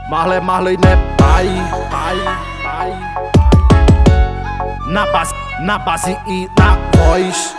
Marley, né, pai. Na base e na voz.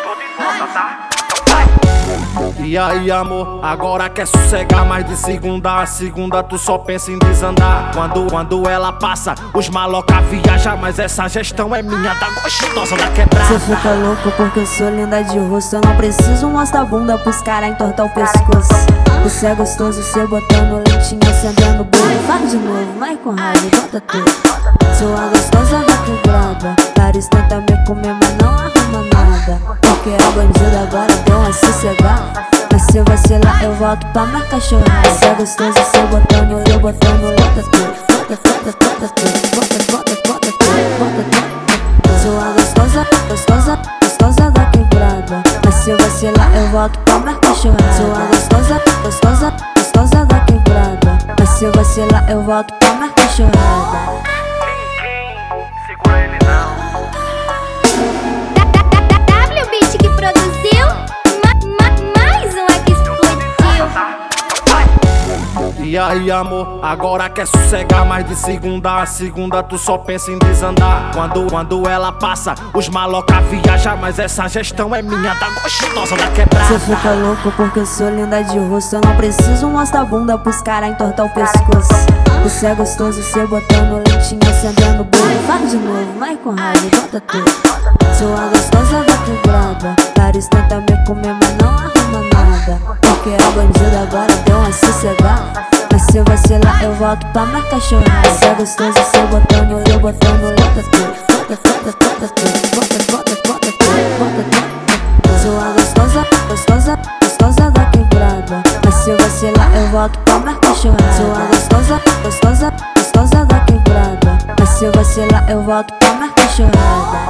E aí, amor, agora quer sossegar, mas de segunda a segunda tu só pensa em desandar. Quando ela passa, os maloca viaja, mas essa gestão é minha, da gostosa da quebrada. Cê fica louco porque eu sou linda de rosto, eu não preciso mostrar a bunda pros cara entortar o pescoço. Você é gostoso, cê botando lentinho, acendendo o bolo. Faz de novo, vai com raiva, bota tudo. Sou a gostosa da quebrada, vários tentam me comer, mas não arruma nada. Porque a bandida agora deu uma sossegada, mas se eu vacilar eu volto pra minha cachorrada. Cê é gostoso, cê botando, eu botando, bota tudo. Bota tudo, bota tudo. Sou a gostosa da quebrada, mas se eu vacilar eu volto pra minha cachorrada. Sou a gostosa da quebrada, mas se eu vacilar eu volto pra minha cachorrada. Segura ele não. WBeat que produziu, mais uma que explodiu. E aí, amor, agora quer sossegar, mas de segunda a segunda tu só pensa em desandar. Quando ela passa, os maloca viaja, mas essa gestão é minha, da gostosa da quebrada. Cê fica louco porque eu sou linda de rosto, eu não preciso mostrar a bunda pros cara entortar o pescoço. Você é gostoso, cê botando lentinho, acendendo o bolo. Faz de novo, vai com raiva, bota tudo. Sou a gostosa da quebrada, vários tentam me comer, mas não arruma nada. Porque a bandida agora deu uma sossegada, mas se eu vacilar eu volto pra minha cachorrada. Cê é gostoso, cê botando, eu botando, bota tudo. Bota tudo. Sou a gostosa da quebrada, mas se eu vacilar eu volto pra minha cachorrada. Sou a gostosa da quebrada, mas se eu vacilar eu volto pra minha cachorrada.